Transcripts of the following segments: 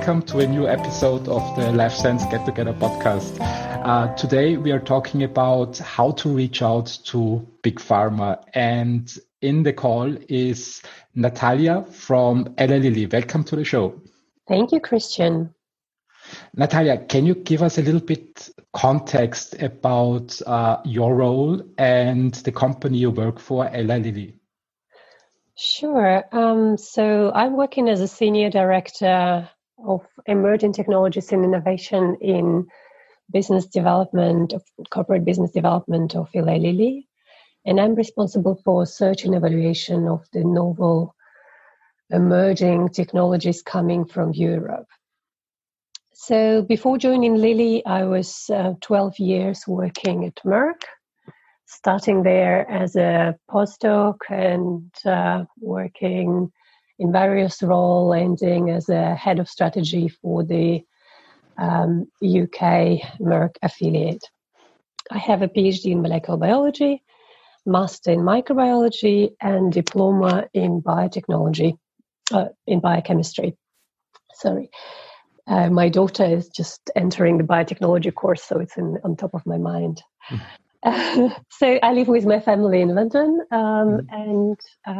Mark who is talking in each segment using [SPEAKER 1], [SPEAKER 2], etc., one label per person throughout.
[SPEAKER 1] welcome to a new episode of the Life Science Get Together podcast. Today we are talking about how to reach out to Big Pharma, and in the call is Natalia from Eli Lilly. Welcome to the show.
[SPEAKER 2] Thank you, Christian.
[SPEAKER 1] Natalia, can you give us a little bit context about your role and the company you work for, Eli Lilly?
[SPEAKER 2] Sure. So I'm working as a Senior Director of Emerging Technologies and Innovation in business development, of corporate business development of Eli Lilly. And I'm responsible for search and evaluation of the novel emerging technologies coming from Europe. So before joining Lilly, I was 12 years working at Merck, starting there as a postdoc and working in various roles, ending as a head of strategy for the UK Merck affiliate. I have a PhD in molecular biology, master in microbiology, and diploma in biotechnology, in biochemistry. Sorry. My daughter is just entering the biotechnology course, so it's on top of my mind. So I live with my family in London, and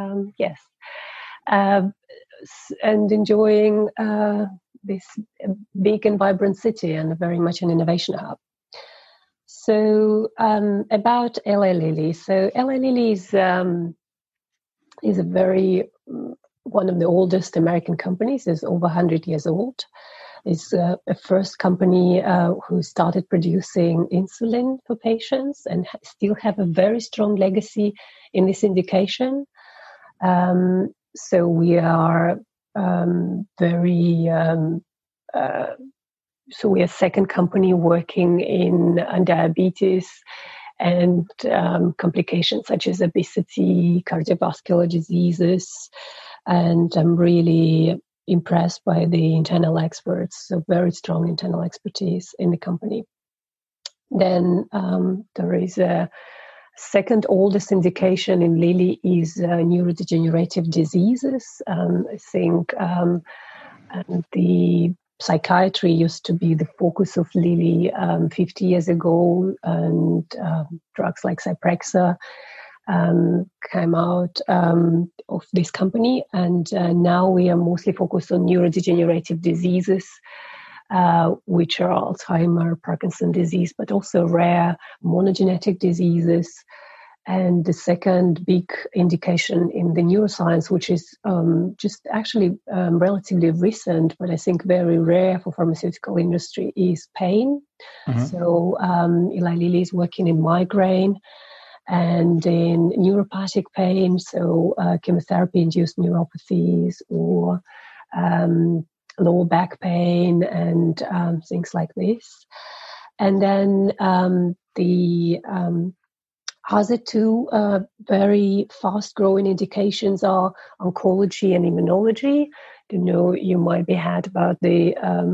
[SPEAKER 2] enjoying this big and vibrant city and very much an innovation hub. So about Eli Lilly. So Eli Lilly is a very one of the oldest American companies. Is over 100 years old. It's a first company who started producing insulin for patients and still have a very strong legacy in this indication. So we are so we are second company working in diabetes and complications such as obesity, cardiovascular diseases, and I'm really impressed by the internal experts, so very strong internal expertise in the company. Then there is a second oldest indication in Lilly is neurodegenerative diseases. I think the psychiatry used to be the focus of Lilly 50 years ago, and drugs like Zyprexa came out of this company, and now we are mostly focused on neurodegenerative diseases, which are Alzheimer, Parkinson's disease, but also rare monogenetic diseases. And the second big indication in the neuroscience, which is just actually relatively recent, but I think very rare for pharmaceutical industry, is pain. Mm-hmm. So Eli Lilly is working in migraine and in neuropathic pain, so chemotherapy-induced neuropathies or lower back pain and things like this. And then the other two very fast-growing indications are oncology and immunology. You might be had about the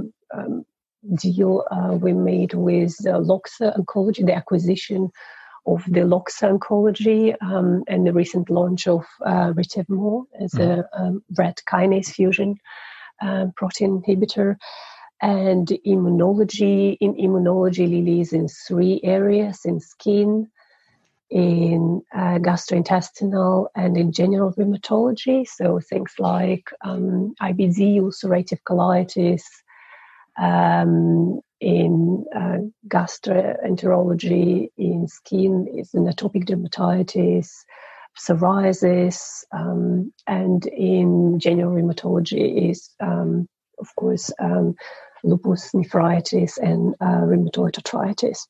[SPEAKER 2] deal we made with Loxo Oncology, the acquisition of the Loxo Oncology, and the recent launch of Retevmo as a RET kinase fusion protein inhibitor. And immunology, Lilly is in three areas: in skin, in gastrointestinal, and in general rheumatology. So things like IBD, ulcerative colitis, in gastroenterology, in skin is an atopic dermatitis, psoriasis, and in general rheumatology is, of course, lupus nephritis and rheumatoid arthritis.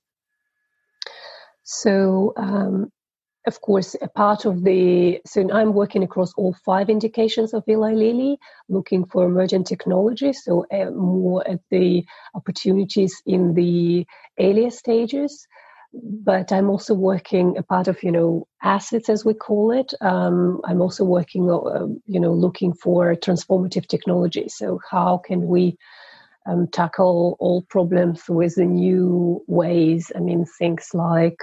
[SPEAKER 2] So, of course, a part of so I'm working across all 5 indications of Eli Lilly, looking for emergent technologies, so more at the opportunities in the earlier stages. But I'm also working a part of, assets, as we call it. I'm also working, looking for transformative technology. So how can we tackle all problems with the new ways? I mean, things like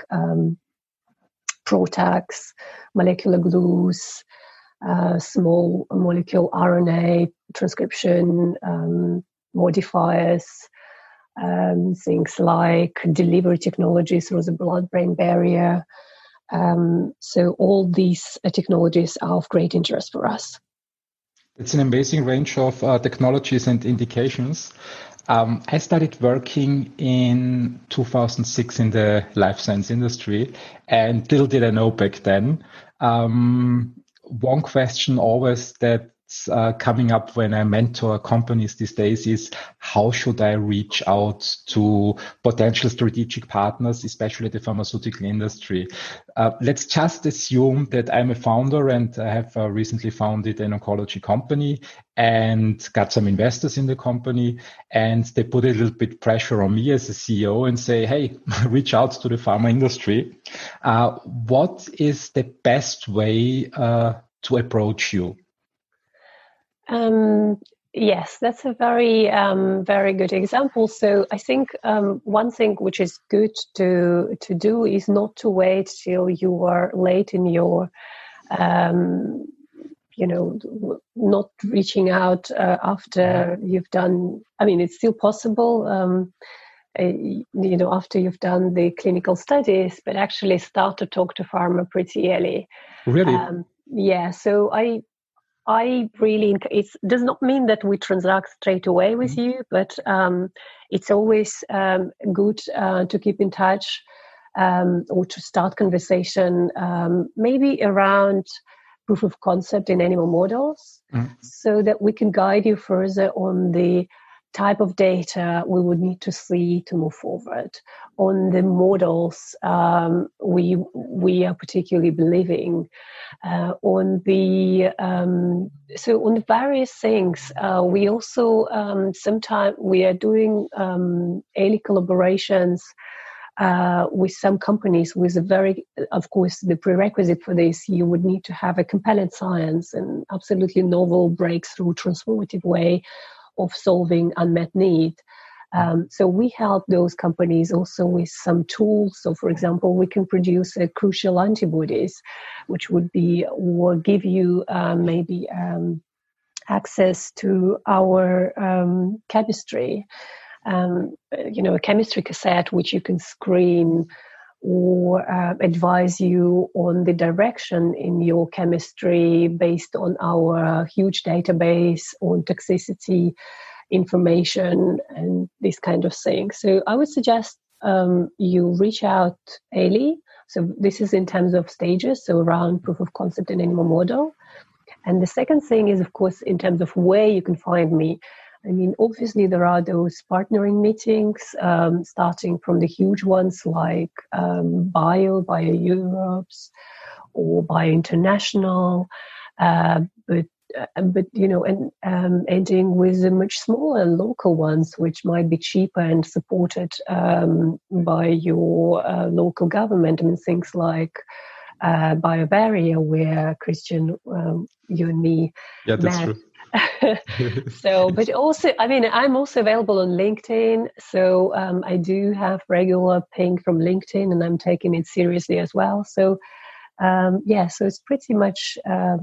[SPEAKER 2] PROTACs, molecular glues, small molecule RNA transcription, modifiers, things like delivery technologies through the blood-brain barrier. So all these technologies are of great interest for us.
[SPEAKER 1] It's an amazing range of technologies and indications. I started working in 2006 in the life science industry, and little did I know back then. One question always that's coming up when I mentor companies these days is, how should I reach out to potential strategic partners, especially the pharmaceutical industry? Let's just assume that I'm a founder and I have recently founded an oncology company and got some investors in the company, and they put a little bit pressure on me as a CEO and say, hey, reach out to the pharma industry. What is the best way to approach you?
[SPEAKER 2] Yes, that's a very, very good example. So I think one thing which is good to do is not to wait till you are late in your, not reaching out after you've done. I mean, it's still possible, after you've done the clinical studies, but actually start to talk to pharma pretty early.
[SPEAKER 1] Really?
[SPEAKER 2] Yeah. So I really, it does not mean that we transact straight away with you, but it's always good to keep in touch or to start conversation, maybe around proof of concept in animal models, so that we can guide you further on the type of data we would need to see to move forward. On the models we are particularly believing, on the various things. We also sometimes we are doing early collaborations with some companies with a very, of course, the prerequisite for this, you would need to have a compelling science and absolutely novel breakthrough, transformative way of solving unmet need. So we help those companies also with some tools. So, for example, we can produce crucial antibodies, which would be or give you maybe access to our chemistry. A chemistry cassette which you can screen or advise you on the direction in your chemistry based on our huge database on toxicity information and this kind of thing. So I would suggest you reach out early. So this is in terms of stages, so around proof of concept in animal model. And the second thing is, of course, in terms of where you can find me. I mean, obviously, there are those partnering meetings, starting from the huge ones like Bio Europe's or Bio International, but ending with the much smaller local ones, which might be cheaper and supported by your local government. I mean, things like BioBarrier, where Christian, you and me met.
[SPEAKER 1] True.
[SPEAKER 2] So, but also, I mean, I'm also available on LinkedIn. So I do have regular ping from LinkedIn, and I'm taking it seriously as well. So, so it's pretty much,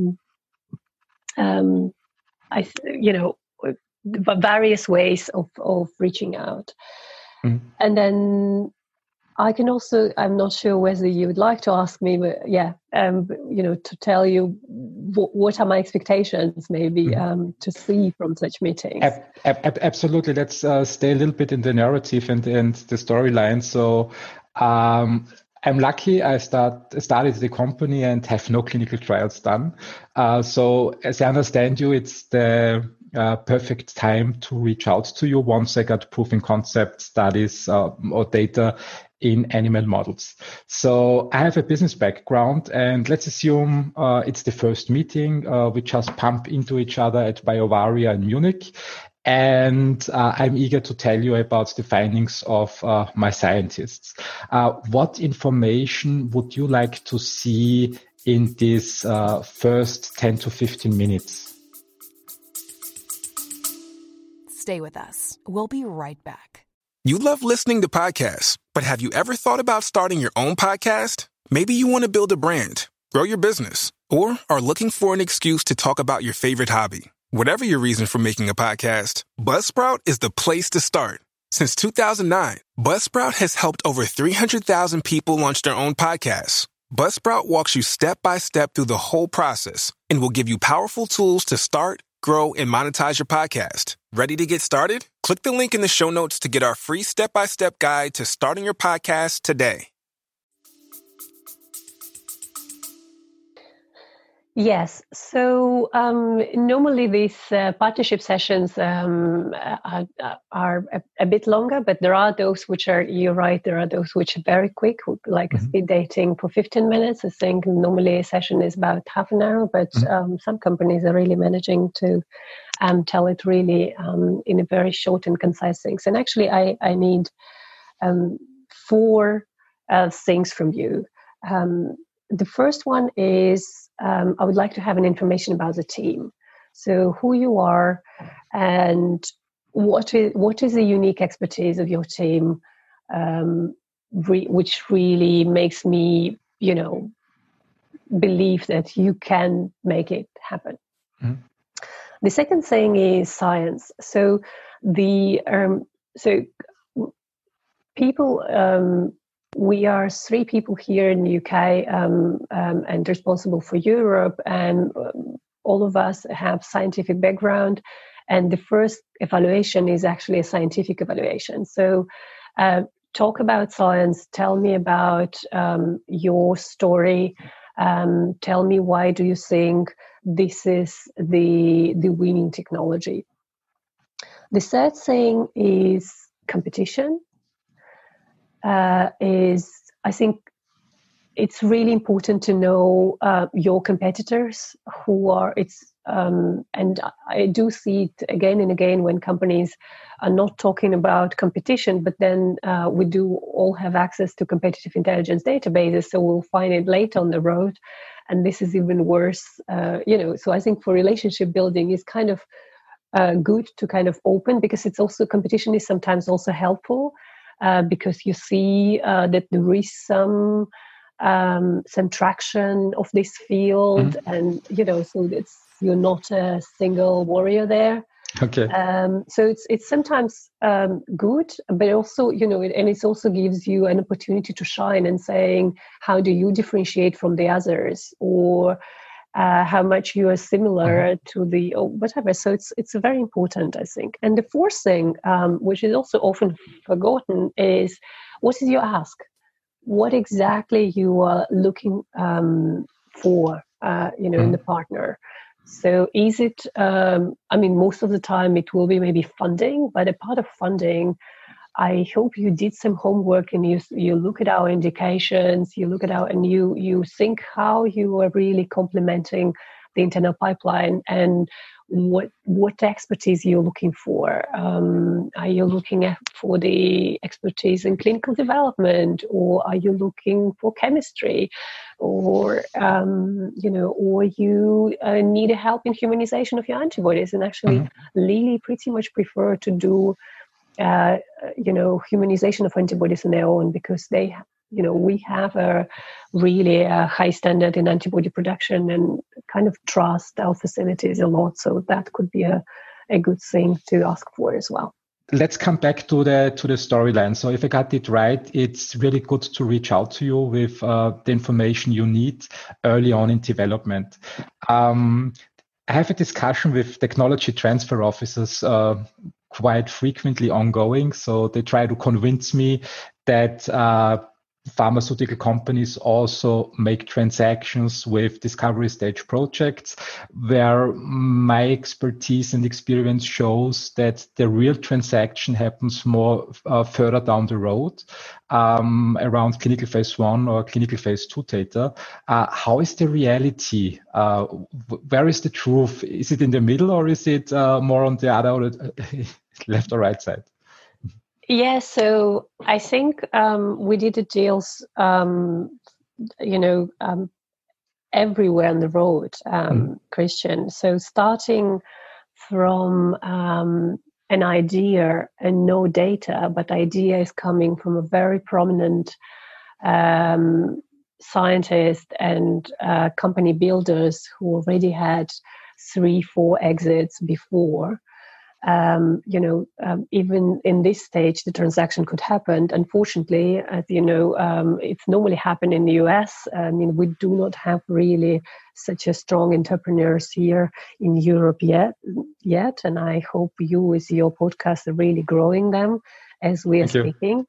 [SPEAKER 2] various ways of reaching out. Mm-hmm. And then I can also, I'm not sure whether you would like to ask me, but to tell you what are my expectations maybe to see from such meetings.
[SPEAKER 1] Absolutely. Let's stay a little bit in the narrative and the storyline. So I'm lucky I started the company and have no clinical trials done. So as I understand you, it's the perfect time to reach out to you once I got proof in concept studies or data in animal models. So I have a business background, and let's assume it's the first meeting. We just pump into each other at BioBarrier in Munich. And I'm eager to tell you about the findings of my scientists. What information would you like to see in this first 10 to 15 minutes?
[SPEAKER 3] Stay with us. We'll be right back.
[SPEAKER 4] You love listening to podcasts, but have you ever thought about starting your own podcast? Maybe you want to build a brand, grow your business, or are looking for an excuse to talk about your favorite hobby. Whatever your reason for making a podcast, Buzzsprout is the place to start. Since 2009, Buzzsprout has helped over 300,000 people launch their own podcasts. Buzzsprout walks you step by step through the whole process and will give you powerful tools to start, grow, and monetize your podcast. Ready to get started? Click the link in the show notes to get our free step-by-step guide to starting your podcast today.
[SPEAKER 2] Yes. So normally these partnership sessions are a bit longer, but there are those which are, you're right, there are those which are very quick, like a speed dating for 15 minutes. I think normally a session is about half an hour, but some companies are really managing to tell it really in a very short and concise things. And actually, I need 4 things from you. The first one is I would like to have an information about the team. So who you are and what is the unique expertise of your team, which really makes me, believe that you can make it happen. Mm-hmm. The second thing is science. So people. We are 3 people here in the UK and responsible for Europe, and all of us have scientific background. And the first evaluation is actually a scientific evaluation. So talk about science, tell me about your story, tell me why do you think this is the winning technology. The third thing is competition. I think it's really important to know your competitors and I do see it again and again when companies are not talking about competition, but then we do all have access to competitive intelligence databases, so we'll find it later on the road, and this is even worse. So I think for relationship building is kind of good to kind of open, because it's also, competition is sometimes also helpful. Because you see that there is some traction of this field, and so you're not a single warrior there.
[SPEAKER 1] Okay.
[SPEAKER 2] So it's sometimes good, but also and it also gives you an opportunity to shine and saying, how do you differentiate from the others, or how much you are similar to the, or whatever. So it's very important, I think. And the fourth thing, which is also often forgotten, is what is your ask? What exactly you are looking for, in the partner. So is it, most of the time it will be maybe funding, but a part of funding, I hope you did some homework and you look at our indications, you look at and you think how you are really complementing the internal pipeline, and what expertise you're looking for. Are you looking for the expertise in clinical development, or are you looking for chemistry, or or you need help in humanization of your antibodies? And actually, Lilly pretty much prefer to do humanization of antibodies on their own, because they, we have a really high standard in antibody production and kind of trust our facilities a lot. So that could be a good thing to ask for as well.
[SPEAKER 1] Let's come back to the storyline. So if I got it right, it's really good to reach out to you with the information you need early on in development. I have a discussion with technology transfer officers quite frequently ongoing. So they try to convince me that pharmaceutical companies also make transactions with discovery stage projects, where my expertise and experience shows that the real transaction happens more further down the road, around clinical phase 1 or clinical phase 2 data. How is the reality? Where is the truth? Is it in the middle, or is it more on the other or left or right side?
[SPEAKER 2] Yeah, so I think we did the deals, everywhere on the road, Christian. So starting from an idea and no data, but idea is coming from a very prominent scientist and company builders who already had 3-4 exits before. Even in this stage, the transaction could happen. Unfortunately, as you know, it's normally happened in the US. We do not have really such a strong entrepreneurs here in Europe yet. And I hope you, with your podcast, are really growing them as we are speaking.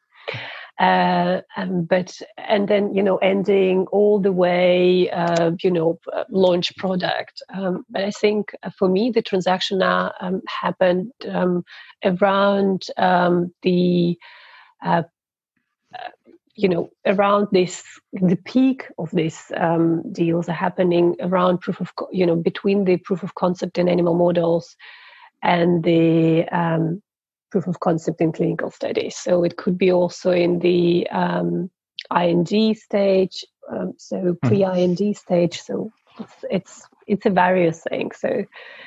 [SPEAKER 2] Ending all the way, launch product. But I think for me, the transaction now happened around the peak of these deals are happening around between the proof of concept in animal models and the proof of concept in clinical studies. So it could be also in the IND stage, so pre-IND stage. So it's a various thing. So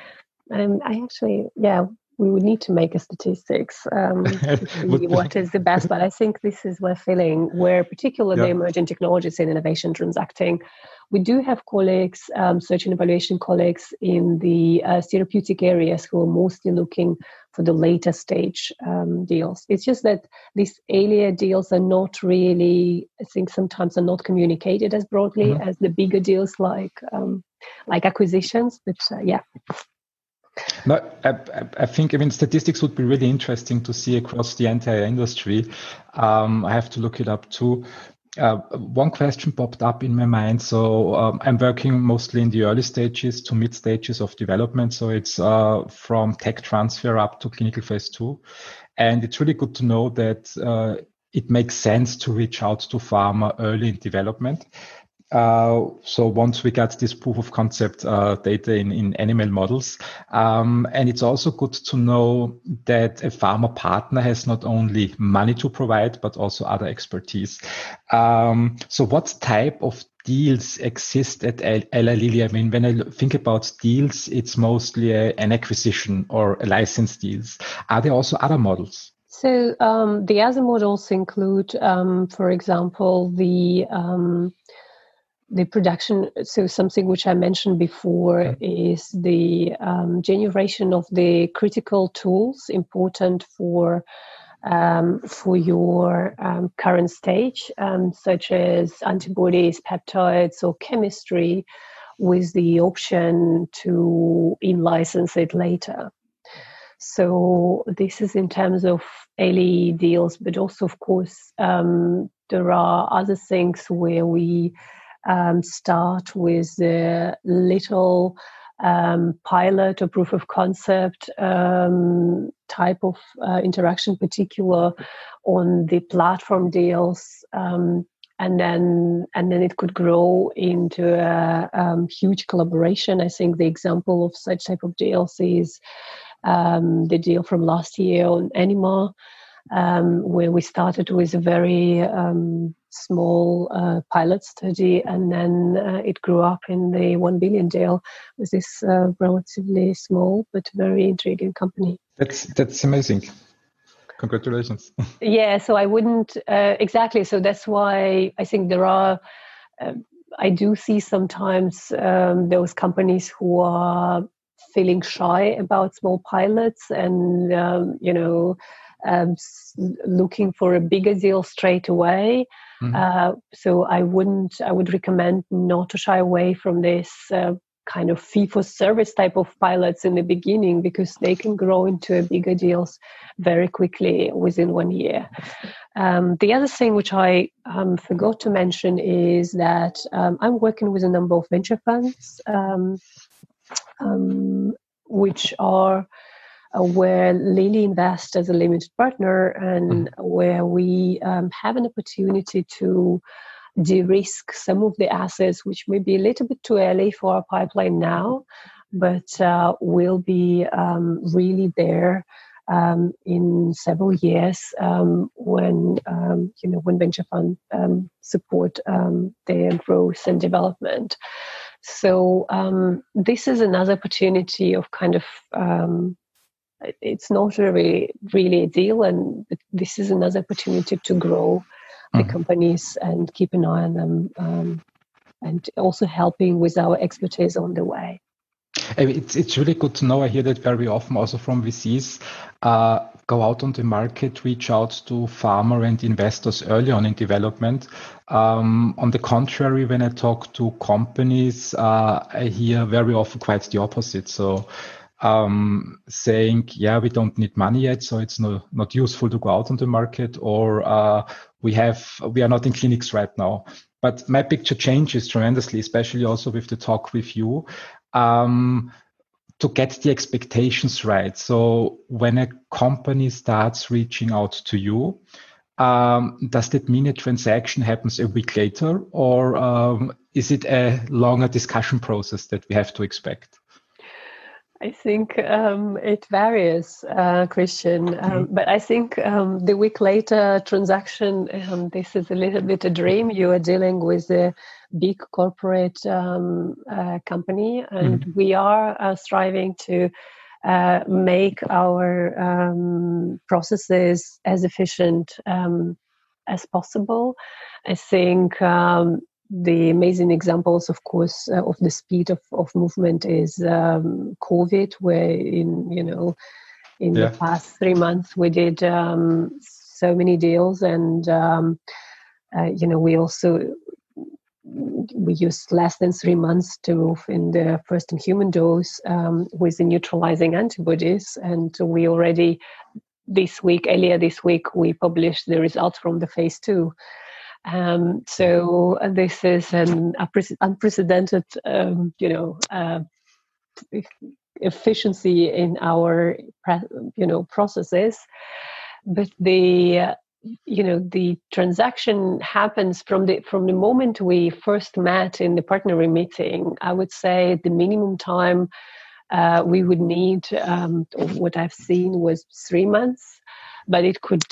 [SPEAKER 2] we would need to make a statistics to see what is the best. But I think this is we're feeling where particularly emerging technologies and innovation transacting. We do have colleagues, search and evaluation colleagues in the therapeutic areas who are mostly looking for the later stage deals. It's just that these earlier deals are not really, I think sometimes are not communicated as broadly as the bigger deals like acquisitions. But
[SPEAKER 1] No, I think statistics would be really interesting to see across the entire industry. I have to look it up too. One question popped up in my mind. So I'm working mostly in the early stages to mid stages of development. So it's from tech transfer up to clinical phase 2. And it's really good to know that it makes sense to reach out to pharma early in development. So once we got this proof of concept data in animal models, and it's also good to know that a pharma partner has not only money to provide, but also other expertise. So what type of deals exist at Eli Lilly? I mean, when I think about deals, it's mostly an acquisition or a license deals. Are there also other models?
[SPEAKER 2] So the other models include, for example, the production. So something which I mentioned before is the generation of the critical tools important for your current stage, such as antibodies, peptides, or chemistry, with the option to in-license it later. So this is in terms of early deals, but also, of course, there are other things where we start with a little pilot or proof of concept type of interaction, particular on the platform deals, and then it could grow into a huge collaboration. I think the example of such type of deals is the deal from last year on Anima, where we started with a very small pilot study, and then it grew up in the 1 billion deal with this relatively small but very intriguing company.
[SPEAKER 1] That's amazing. Congratulations.
[SPEAKER 2] Yeah, so I wouldn't exactly. So that's why I think there are. I do see sometimes those companies who are feeling shy about small pilots and looking for a bigger deal straight away. So I would recommend not to shy away from this kind of fee-for-service type of pilots in the beginning, because they can grow into bigger deals very quickly within 1 year. The other thing which I forgot to mention is that I'm working with a number of venture funds, which are where Lilly invests as a limited partner, and where we have an opportunity to de-risk some of the assets, which may be a little bit too early for our pipeline now, but will be really there in several years when venture fund support their growth and development. So this is another opportunity of kind of it's not really a deal, and this is another opportunity to grow the companies and keep an eye on them, and also helping with our expertise on the way.
[SPEAKER 1] It's really good to know. I hear that very often also from VCs. Go out on the market, reach out to farmer and investors early on in development. On the contrary, when I talk to companies, I hear very often quite the opposite. So saying, yeah, we don't need money yet, so it's not useful to go out on the market, or we are not in clinics right now. But my picture changes tremendously, especially also with the talk with you. To get the expectations right. So when a company starts reaching out to you, does that mean a transaction happens a week later, or is it a longer discussion process that we have to expect?
[SPEAKER 2] I think it varies, Christian. But I think the week later transaction, this is a little bit a dream. You are dealing with a big corporate company, and we are striving to make our processes as efficient as possible. I think the amazing examples, of course, of the speed of movement is COVID, where in the past 3 months we did so many deals, and we used less than 3 months to move in the first in human dose with the neutralizing antibodies, and we already earlier this week we published the results from the phase 2. So this is an unprecedented, efficiency in our, processes. But the transaction happens from the moment we first met in the partnering meeting. I would say the minimum time we would need, or what I've seen was 3 months, but it could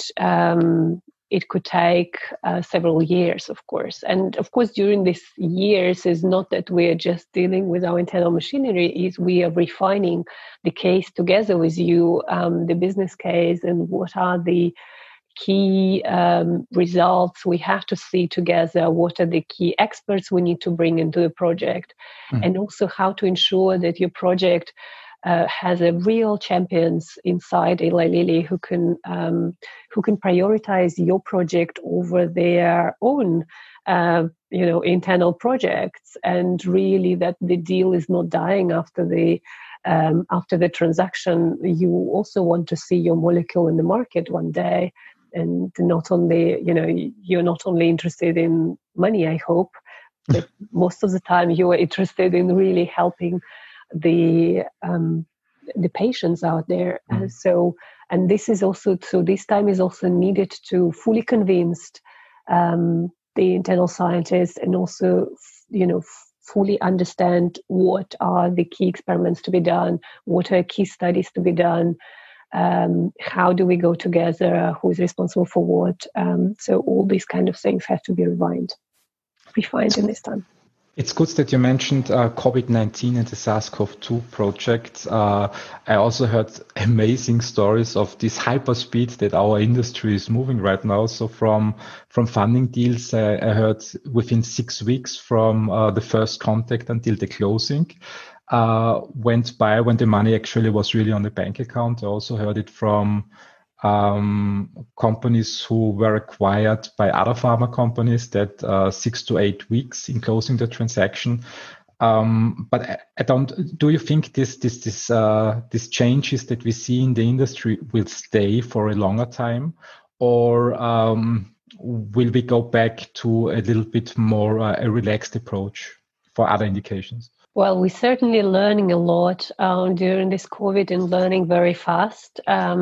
[SPEAKER 2] take several years, of course. And of course, during these years, is not that we are just dealing with our internal machinery, is we are refining the case together with you, the business case, and what are the key results we have to see together, what are the key experts we need to bring into the project, and also how to ensure that your project has a real champions inside Eli Lilly who can prioritize your project over their own internal projects, and really that the deal is not dying after the transaction. You also want to see your molecule in the market one day, and not only you're not only interested in money, I hope, but most of the time you are interested in really helping the patients out there. And this is also, so this time is also needed to fully convince the internal scientists, and also fully understand what are the key experiments to be done, what are key studies to be done, how do we go together, who is responsible for what. So all these kind of things have to be refined in this time.
[SPEAKER 1] It's good that you mentioned COVID-19 and the SARS-CoV-2 project. I also heard amazing stories of this hyperspeed that our industry is moving right now. So from funding deals, I heard within 6 weeks from the first contact until the closing went by when the money actually was really on the bank account. I also heard it from companies who were acquired by other pharma companies that 6 to 8 weeks in closing the transaction. But I don't. Do you think these changes that we see in the industry will stay for a longer time, or will we go back to a little bit more a relaxed approach for other indications?
[SPEAKER 2] Well, we're certainly learning a lot during this COVID, and learning very fast.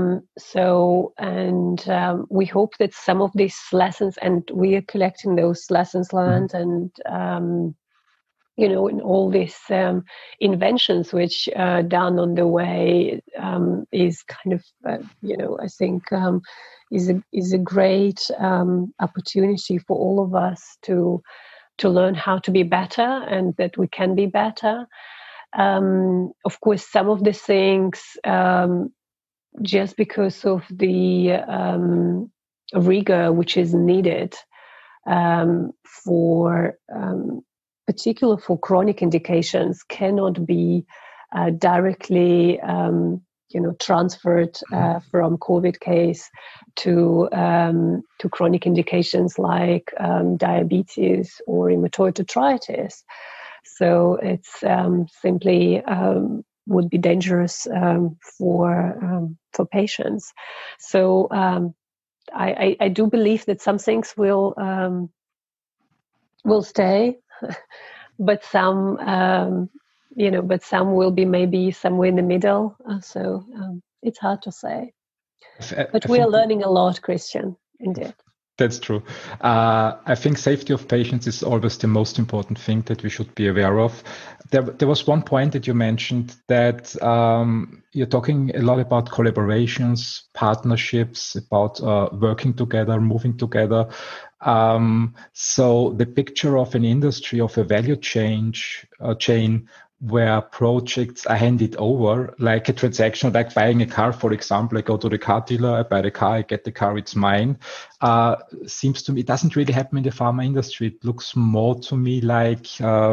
[SPEAKER 2] We hope that some of these lessons, and we are collecting those lessons learned, and in all these inventions which are done on the way, is kind of, I think is a great opportunity for all of us to learn how to be better, and that we can be better. Of course, some of the things, just because of the rigor which is needed for particular for chronic indications, cannot be directly transferred from COVID case to chronic indications like diabetes or rheumatoid arthritis. So it's simply would be dangerous for patients. So I do believe that some things will stay, but some but some will be maybe somewhere in the middle. So it's hard to say. But we are learning a lot, Christian, indeed.
[SPEAKER 1] That's true. I think safety of patients is always the most important thing that we should be aware of. There was one point that you mentioned that you're talking a lot about collaborations, partnerships, about working together, moving together. So the picture of an industry, of a value chain where projects are handed over, like a transaction, like buying a car, for example. I go to the car dealer, I buy the car, I get the car, it's mine. Seems to me, it doesn't really happen in the pharma industry. It looks more to me like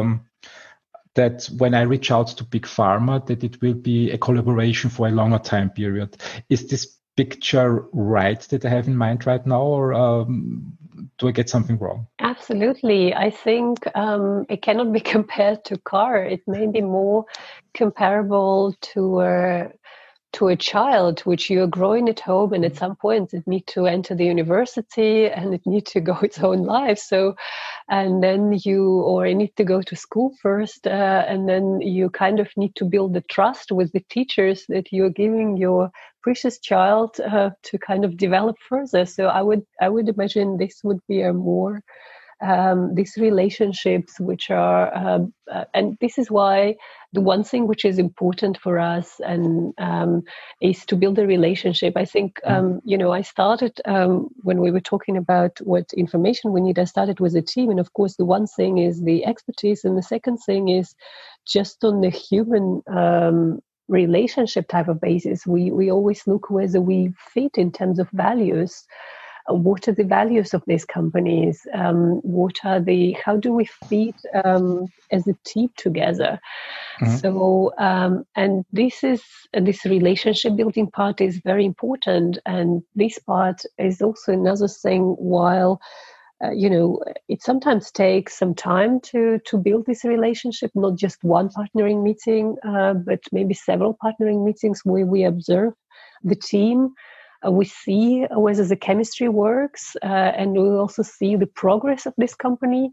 [SPEAKER 1] that when I reach out to big pharma, that it will be a collaboration for a longer time period. Is this picture right that I have in mind right now, or do I get something wrong?
[SPEAKER 2] Absolutely. I think it cannot be compared to car. It may be more comparable to a child, which you're growing at home, and at some point it needs to enter the university and it needs to go its own life. So, and then it need to go to school first, and then you kind of need to build the trust with the teachers that you're giving your precious child to kind of develop further. So I would imagine this would be a more these relationships which are and this is why the one thing which is important for us and is to build a relationship. I think I started when we were talking about what information we need, I started with a team, and of course the one thing is the expertise, and the second thing is just on the human relationship type of basis. We always look whether we fit in terms of values. What are the values of these companies? How do we fit as a team together? Mm-hmm. So, and this relationship building part is very important. And this part is also another thing, while, it sometimes takes some time to build this relationship, not just one partnering meeting, but maybe several partnering meetings where we observe the team. We see whether the chemistry works, and we also see the progress of this company,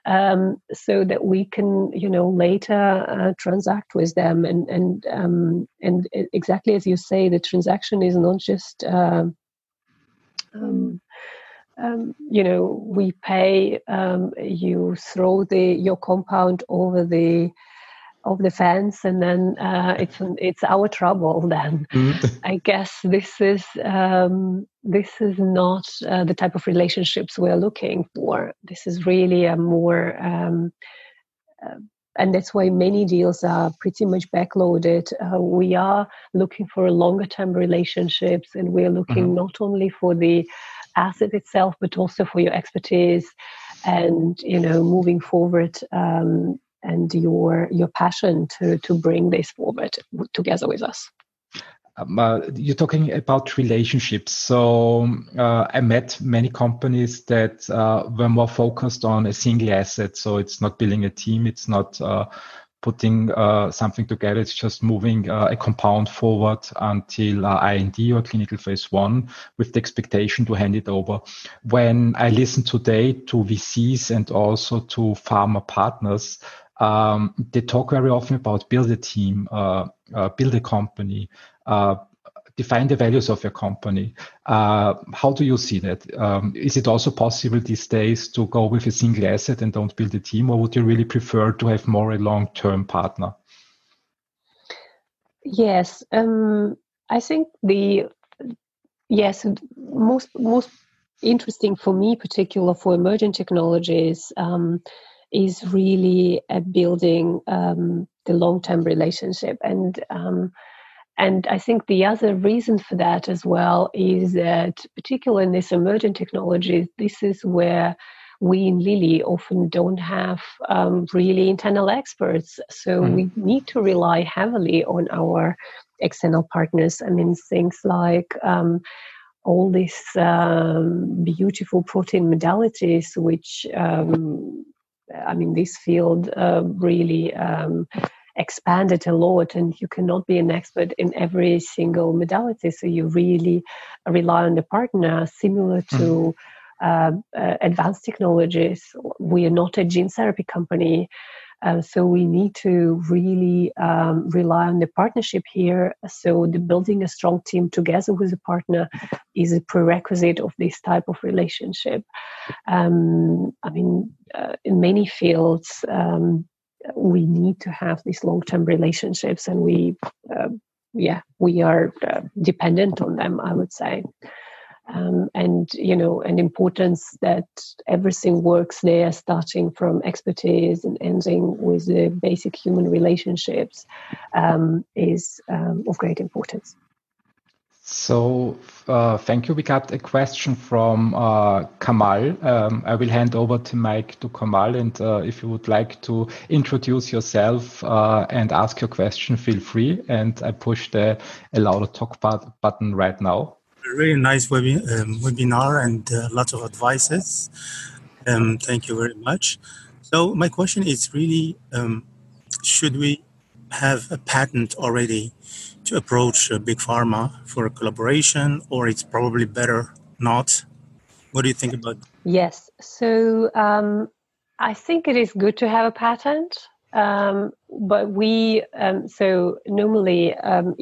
[SPEAKER 2] so that we can, later transact with them. And exactly as you say, the transaction is not just, we pay, you throw your compound over the fence, and then it's our trouble. Then I guess this is not the type of relationships we're looking for. This is really a more, and that's why many deals are pretty much backloaded. We are looking for longer term relationships, and we're looking not only for the asset itself, but also for your expertise and moving forward. And your passion to bring this forward together with us.
[SPEAKER 1] You're talking about relationships. So I met many companies that were more focused on a single asset. So it's not building a team. It's not putting something together. It's just moving a compound forward until IND or clinical phase 1 with the expectation to hand it over. When I listen today to VCs and also to pharma partners, they talk very often about build a team, build a company, define the values of your company. How do you see that? Is it also possible these days to go with a single asset and don't build a team, or would you really prefer to have more a long-term partner?
[SPEAKER 2] Yes, I think most interesting for me, particularly for emerging technologies, is really building the long-term relationship. And I think the other reason for that as well is that, particularly in this emerging technologies, this is where we in Lilly often don't have really internal experts. So we need to rely heavily on our external partners. I mean, things like all these beautiful protein modalities, which, this field really expanded a lot, and you cannot be an expert in every single modality. So you really rely on the partner, similar to advanced technologies. We are not a gene therapy company. So we need to really rely on the partnership here. So the building a strong team together with a partner is a prerequisite of this type of relationship. In many fields, we need to have these long-term relationships, and we are dependent on them, I would say. And importance that everything works there, starting from expertise and ending with the basic human relationships, is of great importance.
[SPEAKER 1] So thank you. We got a question from Kamal. I will hand over the mic to Kamal, and if you would like to introduce yourself and ask your question, feel free. And I push the allow to talk button right now.
[SPEAKER 5] A really nice webinar and lots of advices. Thank you very much. So my question is really, should we have a patent already to approach Big Pharma for a collaboration, or it's probably better not? What do you think about that?
[SPEAKER 2] Yes. So I think it is good to have a patent. But so normally,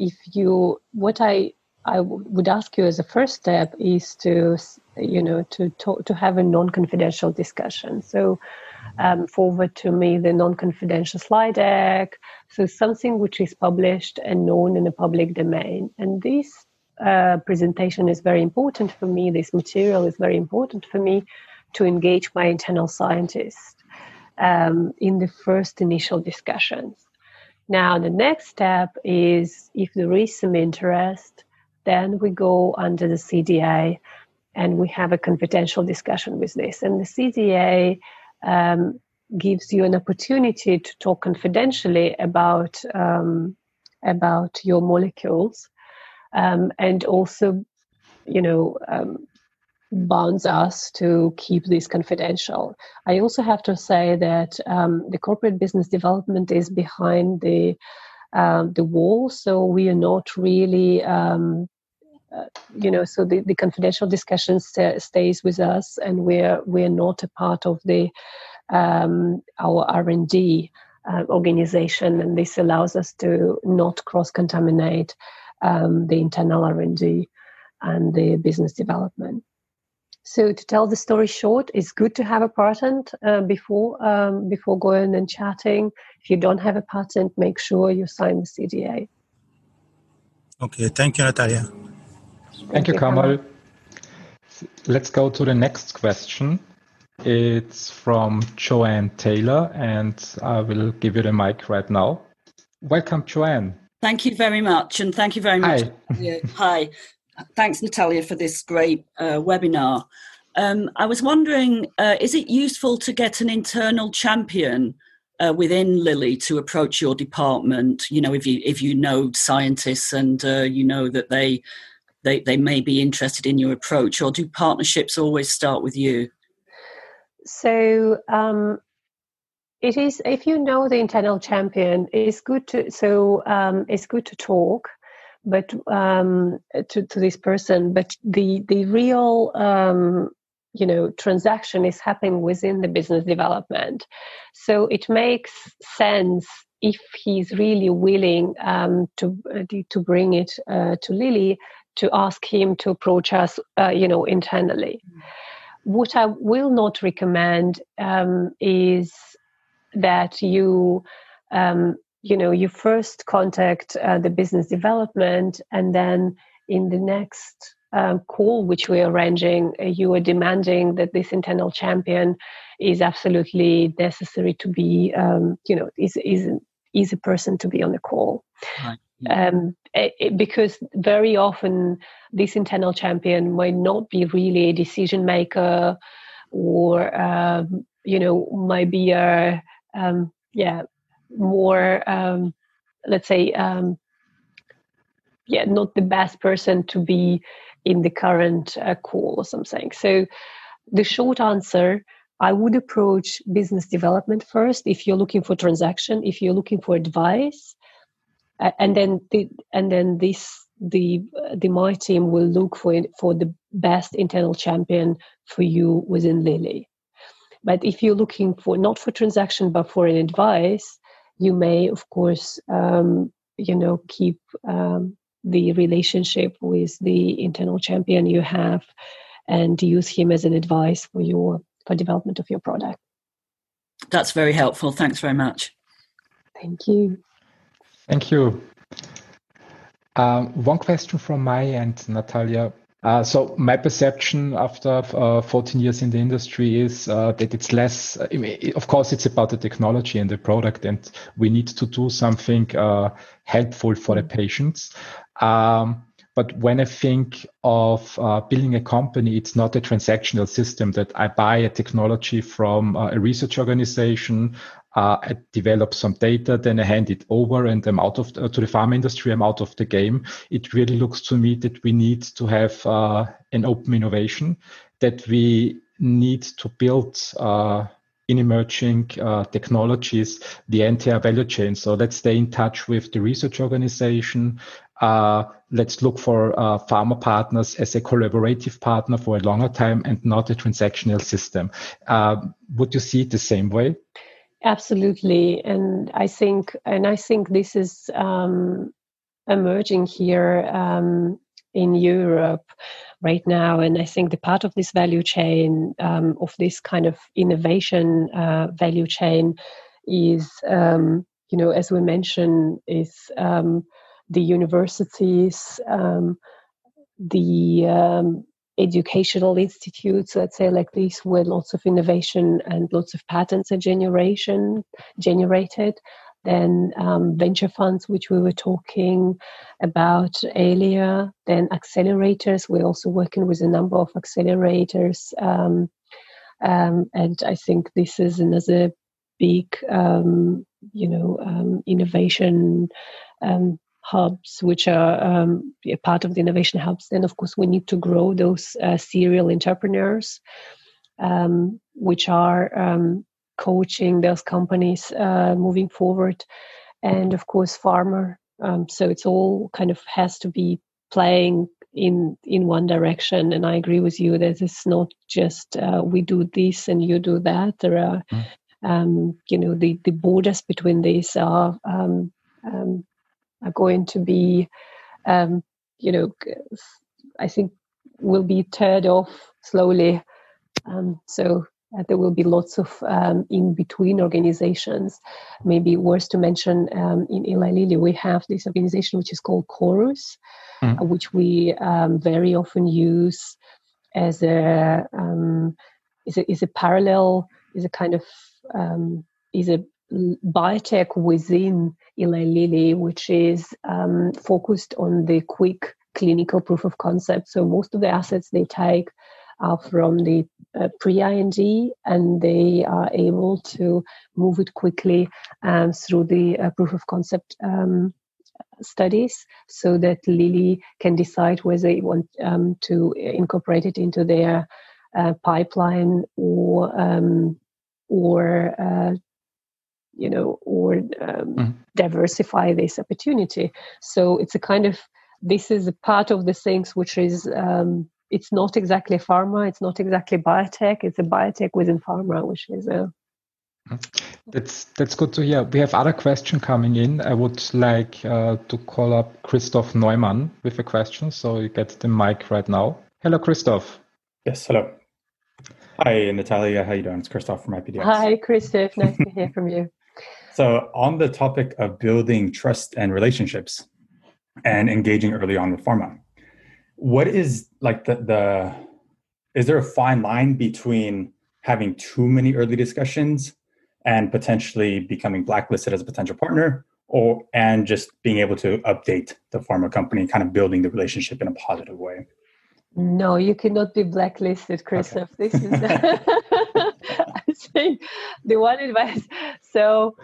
[SPEAKER 2] I would ask you as a first step is to have a non-confidential discussion. So forward to me the non-confidential slide deck. So something which is published and known in the public domain. And this presentation is very important for me. This material is very important for me to engage my internal scientists in the first initial discussions. Now, the next step is, if there is some interest, then we go under the CDA and we have a confidential discussion with this. And the CDA gives you an opportunity to talk confidentially about your molecules, and also, bounds us to keep this confidential. I also have to say that the corporate business development is behind the wall, so we are not really, so the confidential discussion stays with us, and we're not a part of our R&D organization, and this allows us to not cross-contaminate the internal R&D and the business development. So to tell the story short, it's good to have a patent before going and chatting. If you don't have a patent, make sure you sign the CDA.
[SPEAKER 5] Okay, thank you, Natalia.
[SPEAKER 1] Thank you, Kamal. Let's go to the next question. It's from Joanne Taylor, and I will give you the mic right now. Welcome, Joanne.
[SPEAKER 6] Thank you very much, and thank you very much.
[SPEAKER 1] Hi.
[SPEAKER 6] Hi. Thanks, Natalia, for this great webinar. I was wondering, is it useful to get an internal champion within Lilly to approach your department? If you know scientists and you know that they may be interested in your approach, or do partnerships always start with you? So
[SPEAKER 2] it is, if you know the internal champion, it's good to talk, but to this person. But the real transaction is happening within the business development. So it makes sense, if he's really willing to bring it to Lilly, to ask him to approach us, internally. What I will not recommend is that you first contact the business development, and then in the next call which we're arranging, you are demanding that this internal champion is absolutely necessary to be, is a person to be on the call.
[SPEAKER 6] Right.
[SPEAKER 2] Because very often this internal champion might not be really a decision maker, or might be more, let's say, not the best person to be in the current call or something. So the short answer, I would approach business development first if you're looking for transaction, if you're looking for advice, and then my team will look for the best internal champion for you within Lilly. But if you're looking for not for transaction but for an advice, you may, of course, keep the relationship with the internal champion you have, and use him as an advice for development of your product.
[SPEAKER 6] That's very helpful. Thanks very much.
[SPEAKER 2] Thank you.
[SPEAKER 1] Thank you. One question from my end, Natalia. So my perception after 14 years in the industry is that it's less, of course, it's about the technology and the product, and we need to do something helpful for the patients. But when I think of building a company, it's not a transactional system that I buy a technology from a research organization, I develop some data, then I hand it over, and I'm out of to the pharma industry. I'm out of the game. It really looks to me that we need to have an open innovation, that we need to build in emerging technologies the entire value chain. So let's stay in touch with the research organization. Let's look for pharma partners as a collaborative partner for a longer time and not a transactional system. Would you see it the same way?
[SPEAKER 2] Absolutely, and I think this is emerging here in Europe right now, and I think the part of this value chain, of this kind of innovation value chain, is as we mentioned, is the universities, the educational institutes, let's say like this, where lots of innovation and lots of patents are generated. Then venture funds, which we were talking about earlier. Then accelerators. We're also working with a number of accelerators. And I think this is another big, innovation hubs, which are a part of the innovation hubs. Then, of course, we need to grow those serial entrepreneurs, which are coaching those companies moving forward. And, of course, pharma. So it's all kind of has to be playing in one direction. And I agree with you that it's not just we do this and you do that. There are, the borders between these are going to be, I think will be teared off slowly. So there will be lots of in-between organizations. Maybe worth to mention, in Eli Lilly, we have this organization which is called Chorus, which we very often use as a parallel, is a kind of is a biotech within Eli Lilly, which is focused on the quick clinical proof of concept. So most of the assets they take are from the pre-IND, and they are able to move it quickly through the proof of concept studies, so that Lilly can decide whether they want to incorporate it into their pipeline or diversify this opportunity. So it's a kind of, this is a part of the things which is, it's not exactly pharma, it's not exactly biotech, it's a biotech within pharma, which is
[SPEAKER 1] That's good to hear. We have other question coming in. I would like to call up Christoph Neumann with a question, so you get the mic right now. Hello, Christoph.
[SPEAKER 7] Yes, hello. Hi, Natalia. How you doing? It's Christoph from IPDX.
[SPEAKER 2] Hi, Christoph. Nice to hear from you.
[SPEAKER 7] So on the topic of building trust and relationships and engaging early on with pharma, what is like is there a fine line between having too many early discussions and potentially becoming blacklisted as a potential partner, and just being able to update the pharma company, kind of building the relationship in a positive way?
[SPEAKER 2] No, you cannot be blacklisted, Christoph. Okay. This is think the one advice. So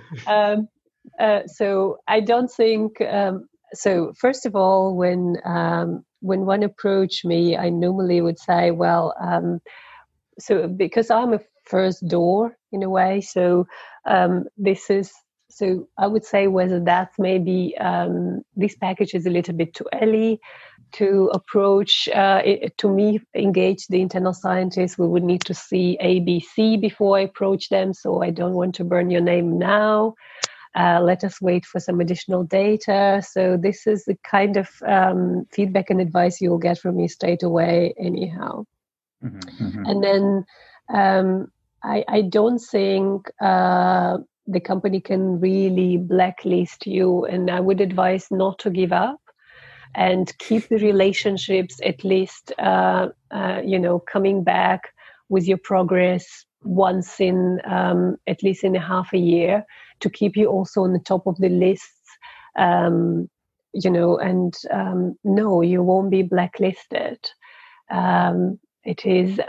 [SPEAKER 2] I don't think. So first of all, when one approached me, I normally would say, well, so because I'm a first door in a way, so this is. So I would say whether that's maybe this package is a little bit too early to approach, to me, engage the internal scientists. We would need to see ABC before I approach them. So I don't want to burn your name now. Let us wait for some additional data. So this is the kind of feedback and advice you'll get from me straight away anyhow. Mm-hmm. Mm-hmm. And then I don't think the company can really blacklist you, and I would advise not to give up and keep the relationships, at least coming back with your progress once in at least in a half a year, to keep you also on the top of the lists, no, you won't be blacklisted. It is,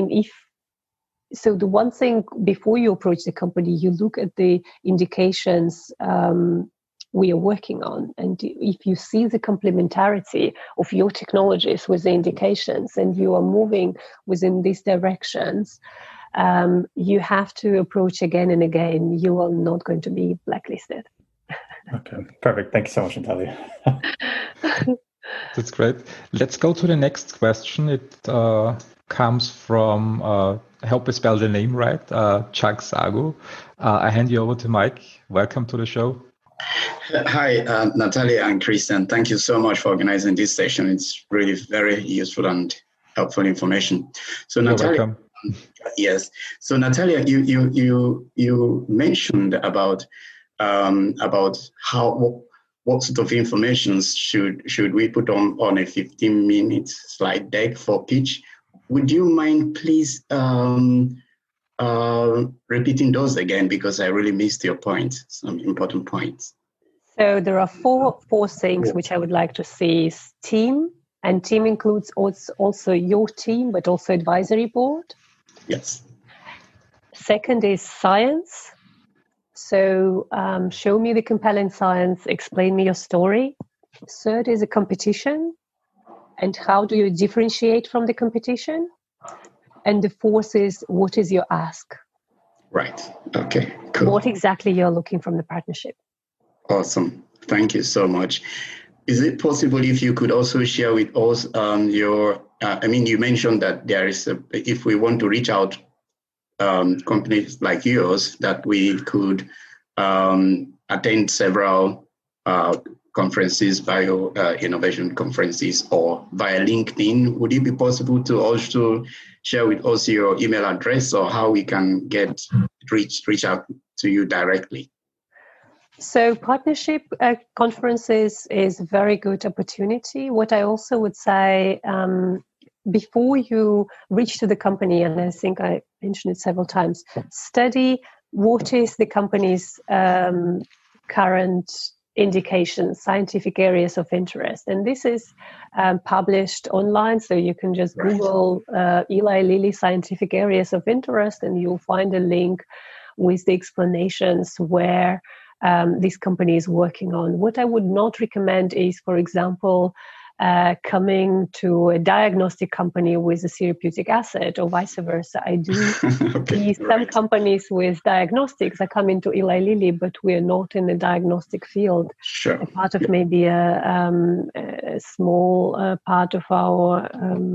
[SPEAKER 2] so the one thing, before you approach the company, you look at the indications we are working on. And if you see the complementarity of your technologies with the indications and you are moving within these directions, you have to approach again and again. You are not going to be blacklisted.
[SPEAKER 7] Okay, perfect. Thank you so much, Natalia.
[SPEAKER 1] That's great. Let's go to the next question. It comes from, I hope I spelled the name right, Chuck Sagu. I hand you over to Mike. Welcome to the show.
[SPEAKER 8] Hi, Natalia and Christian. Thank you so much for organizing this session. It's really very useful and helpful information. So, Natalia,
[SPEAKER 1] welcome.
[SPEAKER 8] Yes. So, Natalia, you mentioned about how what sort of information should we put on a 15-minute slide deck for pitch. Would you mind please repeating those again, because I really missed your points, some important points.
[SPEAKER 2] So there are four things which I would like to see is team, and team includes also your team, but also advisory board.
[SPEAKER 8] Yes.
[SPEAKER 2] Second is science. So show me the compelling science, explain me your story. Third is a competition, and how do you differentiate from the competition? And the fourth is, what is your ask?
[SPEAKER 8] Right. Okay, cool.
[SPEAKER 2] What exactly you're looking from the partnership.
[SPEAKER 8] Awesome. Thank you so much. Is it possible if you could also share with us you mentioned that there is, if we want to reach out companies like yours, that we could attend several conferences, bio innovation conferences, or via LinkedIn. Would it be possible to also share with us your email address, or how we can reach out to you directly?
[SPEAKER 2] So partnership conferences is a very good opportunity. What I also would say, before you reach to the company, and I think I mentioned it several times, study what is the company's current indications, scientific areas of interest. And this is published online, so you can just Google Eli Lilly scientific areas of interest, and you'll find a link with the explanations where this company is working on. What I would not recommend is, for example, coming to a diagnostic company with a therapeutic asset, or vice versa. I do see some companies with diagnostics that come into Eli Lilly, but we're not in the diagnostic field.
[SPEAKER 8] Sure.
[SPEAKER 2] A part of maybe a small part of our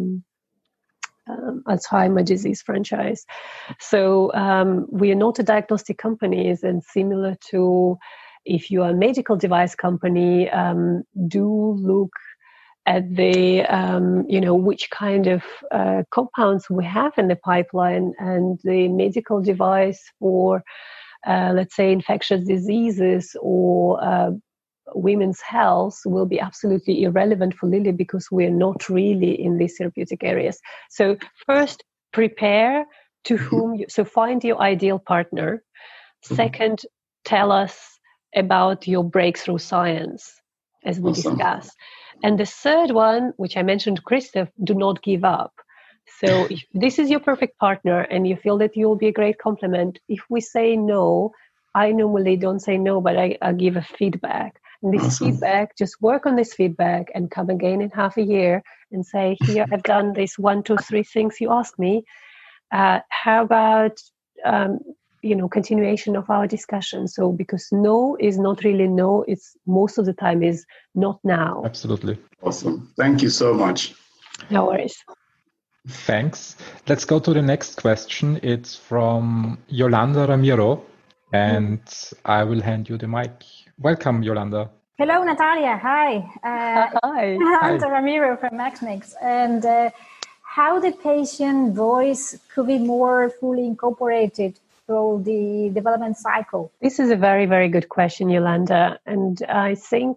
[SPEAKER 2] Alzheimer's disease franchise. So we are not a diagnostic company, and similar to if you are a medical device company, do look at the, which kind of compounds we have in the pipeline, and the medical device for, let's say, infectious diseases or women's health will be absolutely irrelevant for Lilly, because we're not really in these therapeutic areas. So first, prepare to whom so find your ideal partner. Second, tell us about your breakthrough science, as we discussed. And the third one, which I mentioned, Christoph, do not give up. So if this is your perfect partner and you feel that you'll be a great complement, if we say no, I normally don't say no, but I give a feedback. And this
[SPEAKER 8] Awesome.
[SPEAKER 2] feedback, just work on this feedback and come again in half a year and say, here, I've done this 1, 2, 3 things you asked me. How about, continuation of our discussion? So because no is not really no, it's most of the time is not now.
[SPEAKER 1] Absolutely.
[SPEAKER 8] Awesome. Thank you so much.
[SPEAKER 2] No worries.
[SPEAKER 1] Thanks. Let's go to the next question. It's from Yolanda Ramiro, and I will hand you the mic. Welcome, Yolanda.
[SPEAKER 9] Hello, Natalia. Hi.
[SPEAKER 2] Hi.
[SPEAKER 9] Yolanda Ramiro from MaxMix. And how the patient voice could be more fully incorporated through the development cycle?
[SPEAKER 2] This is a very, very good question, Yolanda. And I think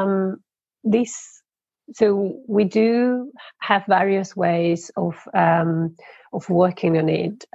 [SPEAKER 2] so we do have various ways of working on it.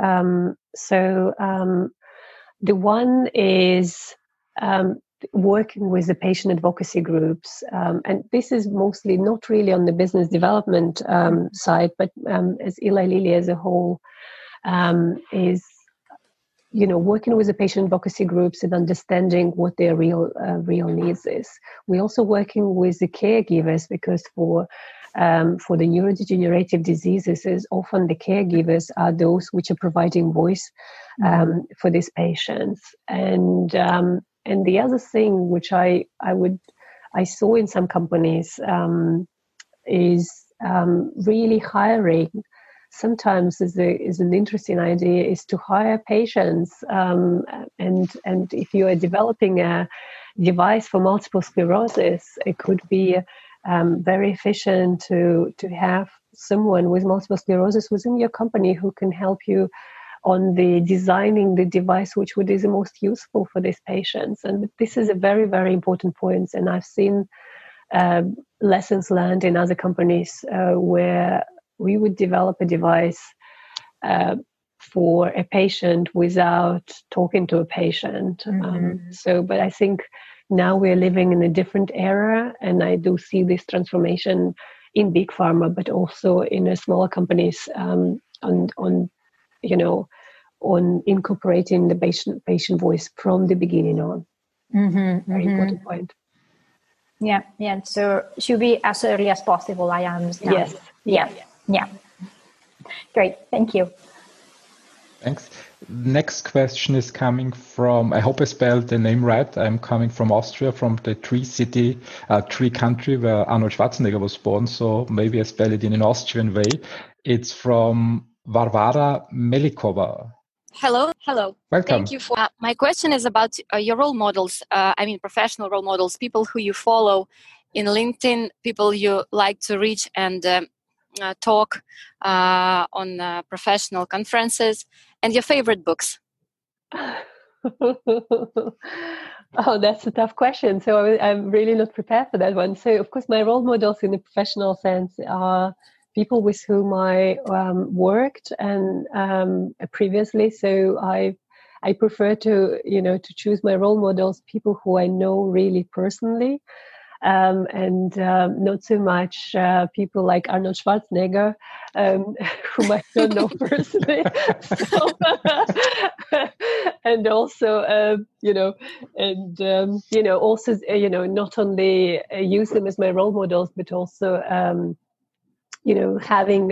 [SPEAKER 2] The one is working with the patient advocacy groups, and this is mostly not really on the business development side, but as Eli Lilly as a whole is, working with the patient advocacy groups and understanding what their real needs is. We're also working with the caregivers because for the neurodegenerative diseases, often the caregivers are those which are providing voice for these patients. And the other thing which I saw in some companies is really hiring. Sometimes is an interesting idea is to hire patients, and if you are developing a device for multiple sclerosis, it could be very efficient to have someone with multiple sclerosis within your company who can help you on the designing the device which would be the most useful for these patients. And this is a very, very important point. And I've seen lessons learned in other companies where we would develop a device for a patient without talking to a patient. But I think now we're living in a different era, and I do see this transformation in big pharma, but also in smaller companies on incorporating the patient voice from the beginning on. Very important point.
[SPEAKER 9] Yeah. So should be as early as possible, I understand.
[SPEAKER 2] Yes.
[SPEAKER 9] Yeah. Great. Thank you.
[SPEAKER 1] Thanks. Next question is coming from, I hope I spelled the name right. I'm coming from Austria, from the tree country where Arnold Schwarzenegger was born. So maybe I spell it in an Austrian way. It's from Varvara Melikova.
[SPEAKER 10] Hello.
[SPEAKER 1] Welcome.
[SPEAKER 10] Thank you for my question is about your role models. Professional role models, people who you follow in LinkedIn, people you like to reach and talk on professional conferences, and your favorite books.
[SPEAKER 2] Oh, that's a tough question. So I'm really not prepared for that one. So of course, my role models in the professional sense are people with whom I worked and previously. So I prefer to choose my role models, people who I know really personally, and not so much people like Arnold Schwarzenegger, whom I don't know personally. And also, also, not only use them as my role models, but also, having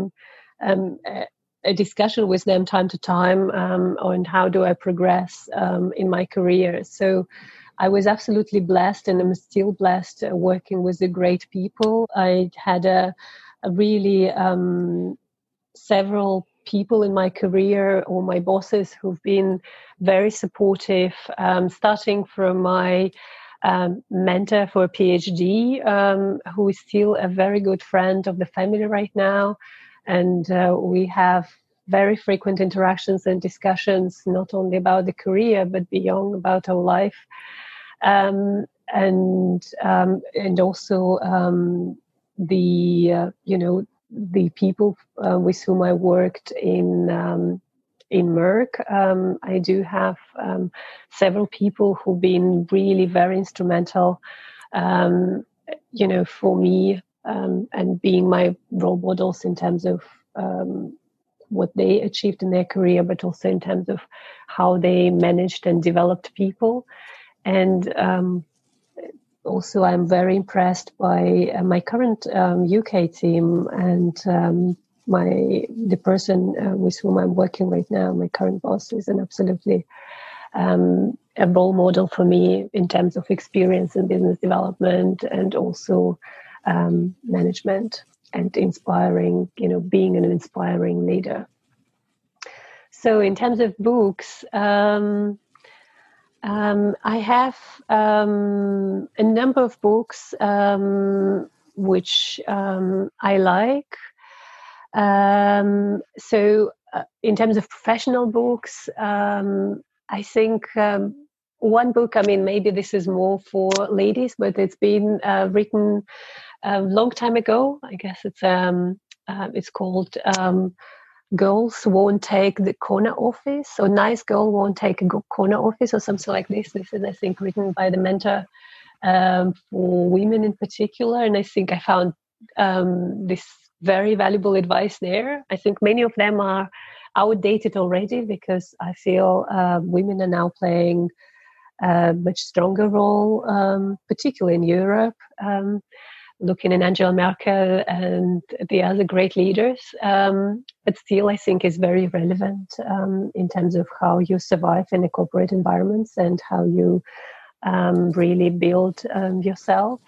[SPEAKER 2] a discussion with them time to time on how do I progress in my career. So I was absolutely blessed, and I'm still blessed working with the great people. I had a really several people in my career, or my bosses, who've been very supportive, starting from my mentor for a PhD, who is still a very good friend of the family right now. And we have very frequent interactions and discussions, not only about the career, but beyond, about our life. And also the people with whom I worked in Merck. I do have several people who've been really very instrumental, for me, and being my role models in terms of what they achieved in their career, but also in terms of how they managed and developed people. And also, I'm very impressed by my current UK team and the person with whom I'm working right now. My current boss is an absolutely a role model for me in terms of experience in business development and also management and inspiring, being an inspiring leader. So in terms of books, I have a number of books which I like. So in terms of professional books, I think one book, maybe this is more for ladies, but it's been written a long time ago. I guess it's called Girls Won't Take the Corner Office, or Nice Girl Won't Take a Corner Office, or something like this. This is, I think, written by the mentor for women in particular. And I think I found this very valuable advice there. I think many of them are outdated already because I feel women are now playing a much stronger role, particularly in Europe. Looking at Angela Merkel and the other great leaders, but still I think is very relevant in terms of how you survive in a corporate environments and how you really build yourself.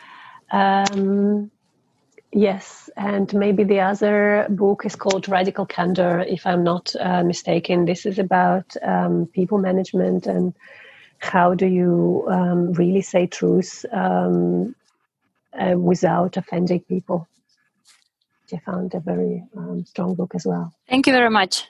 [SPEAKER 2] Yes, and maybe the other book is called Radical Candor, if I'm not mistaken. This is about people management and how do you really say truth without offending people. I found a very strong book as well.
[SPEAKER 10] Thank you very much.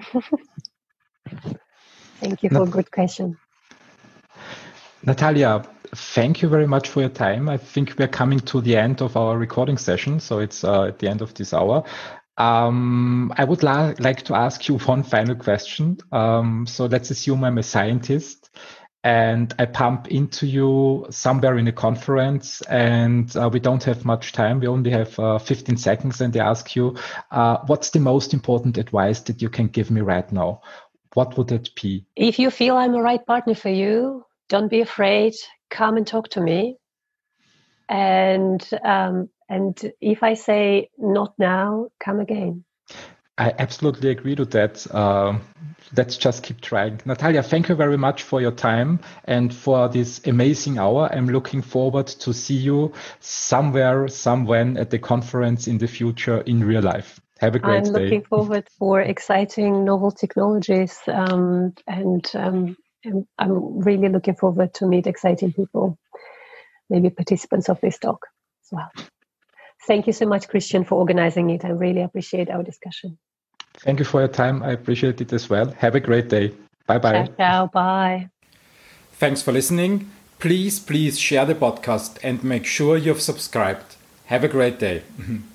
[SPEAKER 2] Thank you for a good question.
[SPEAKER 1] Natalia, thank you very much for your time. I think we're coming to the end of our recording session, so it's at the end of this hour. I would like to ask you one final question. So let's assume I'm a scientist and I pump into you somewhere in a conference and we don't have much time. We only have 15 seconds and they ask you, what's the most important advice that you can give me right now? What would it be?
[SPEAKER 2] If you feel I'm a right partner for you, don't be afraid. Come and talk to me. And if I say not now, come again.
[SPEAKER 1] I absolutely agree to that. Let's just keep trying. Natalia, thank you very much for your time and for this amazing hour. I'm looking forward to see you somewhere, somewhen at the conference in the future in real life. Have a great day.
[SPEAKER 2] I'm looking forward for exciting novel technologies and I'm really looking forward to meet exciting people, maybe participants of this talk as well. Thank you so much, Christian, for organizing it. I really appreciate our discussion.
[SPEAKER 1] Thank you for your time. I appreciate it as well. Have a great day. Bye-bye.
[SPEAKER 2] Ciao, bye.
[SPEAKER 11] Thanks for listening. Please share the podcast and make sure you've subscribed. Have a great day.